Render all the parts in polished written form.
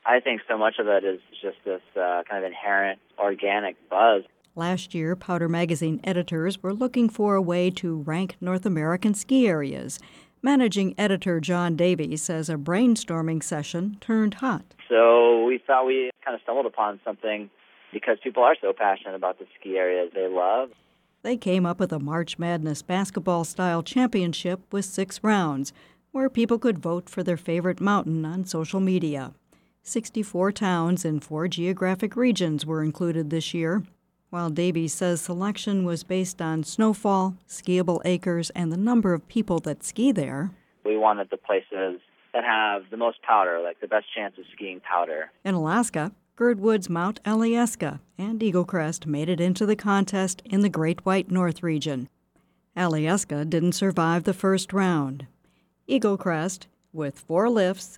I think so much of it is just this kind of inherent organic buzz. Last year, Powder Magazine editors were looking for a way to rank North American ski areas. Managing editor John Davies says a brainstorming session turned hot. So we thought we kind of stumbled upon something because people are so passionate about the ski areas they love. They came up with a March Madness basketball-style championship with 6 rounds, where people could vote for their favorite mountain on social media. 64 towns in 4 geographic regions were included this year. While Davies says selection was based on snowfall, skiable acres, and the number of people that ski there. We wanted the places that have the most powder, like the best chance of skiing powder. In Alaska, Girdwood's Mount Alyeska and Eagle Crest made it into the contest in the Great White North region. Alyeska didn't survive the first round. Eagle Crest, with 4 lifts,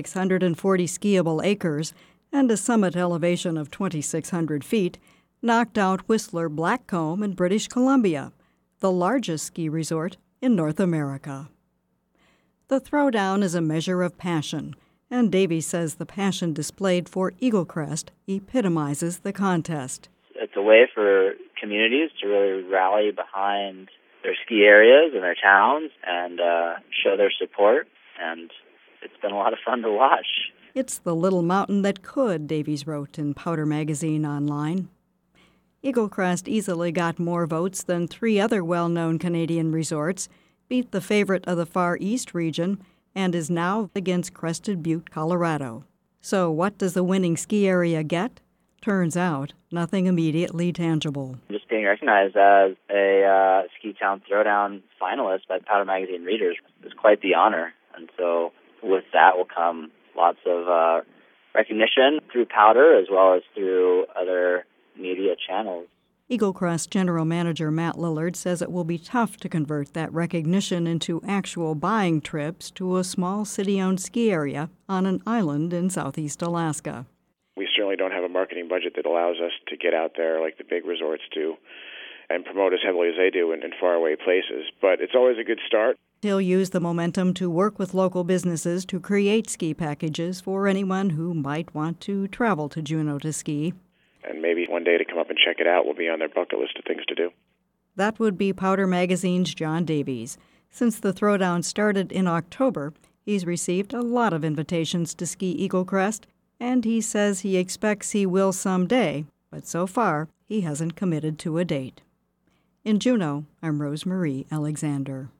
640 skiable acres, and a summit elevation of 2,600 feet, knocked out Whistler Blackcomb in British Columbia, the largest ski resort in North America. The throwdown is a measure of passion, and Davies says the passion displayed for Eagle Crest epitomizes the contest. It's a way for communities to really rally behind their ski areas and their towns and show their support, and it's been a lot of fun to watch. It's the little mountain that could, Davies wrote in Powder Magazine online. Eagle Crest easily got more votes than 3 other well-known Canadian resorts, beat the favorite of the Far East region, and is now against Crested Butte, Colorado. So what does the winning ski area get? Turns out, nothing immediately tangible. Just being recognized as a Ski Town Throwdown finalist by Powder Magazine readers is quite the honor. And so with that will come lots of recognition through Powder as well as through other media channels. Eagle Crest General Manager Matt Lillard says it will be tough to convert that recognition into actual buying trips to a small city-owned ski area on an island in southeast Alaska. We certainly don't have a marketing budget that allows us to get out there like the big resorts do and promote as heavily as they do in faraway places. But it's always a good start. He'll use the momentum to work with local businesses to create ski packages for anyone who might want to travel to Juneau to ski. And maybe one day to come up and check it out will be on their bucket list of things to do. That would be Powder Magazine's John Davies. Since the throwdown started in October, he's received a lot of invitations to ski Eagle Crest, and he says he expects he will someday, but so far he hasn't committed to a date. In Juneau, I'm Rosemarie Alexander.